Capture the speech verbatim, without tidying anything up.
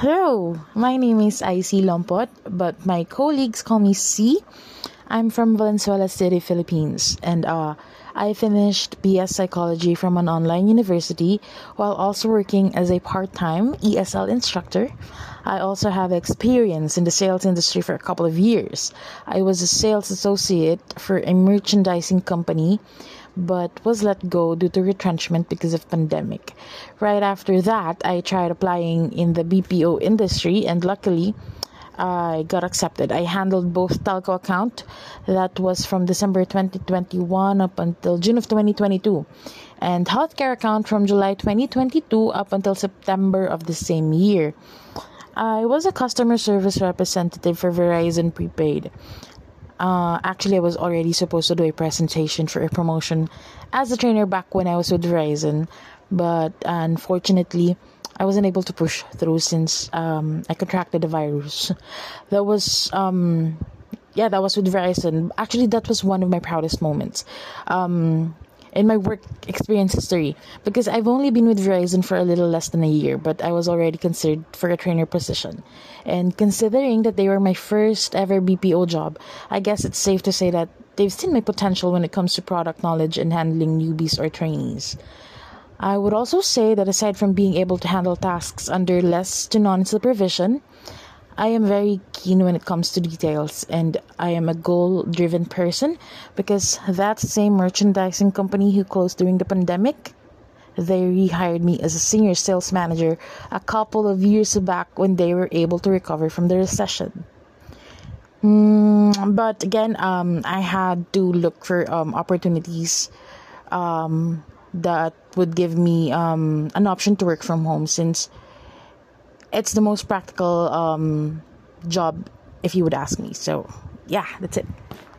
Hello, my name is Icy Lompot, but my colleagues call me C. I'm from Valenzuela City, Philippines, and uh, I finished B S Psychology from an online university while also working as a part-time E S L instructor. I also have experience in the sales industry for a couple of years. I was a sales associate for a merchandising company but was let go due to retrenchment because of pandemic. Right after that, I tried applying in the B P O industry and luckily I got accepted. I handled both telco account that was from December twenty twenty-one up until June of twenty twenty-two and healthcare account from July twenty twenty-two up until September of the same year. I was a customer service representative for Verizon Prepaid. Uh, actually, I was already supposed to do a presentation for a promotion as a trainer back when I was with Verizon, but unfortunately, I wasn't able to push through since um, I contracted the virus. That was, um, yeah, that was with Verizon. Actually, that was one of my proudest moments. Um, in my work experience history, because I've only been with Verizon for a little less than a year, but I was already considered for a trainer position. And considering that they were my first ever B P O job, I guess it's safe to say that they've seen my potential when it comes to product knowledge and handling newbies or trainees. I would also say that aside from being able to handle tasks under less to non supervision, I am very keen when it comes to details, and I am a goal-driven person because that same merchandising company who closed during the pandemic, they rehired me as a senior sales manager a couple of years back when they were able to recover from the recession. Mm, but again, um, I had to look for um, opportunities um, that would give me um, an option to work from home since it's the most practical um, job, if you would ask me. So, yeah, that's it.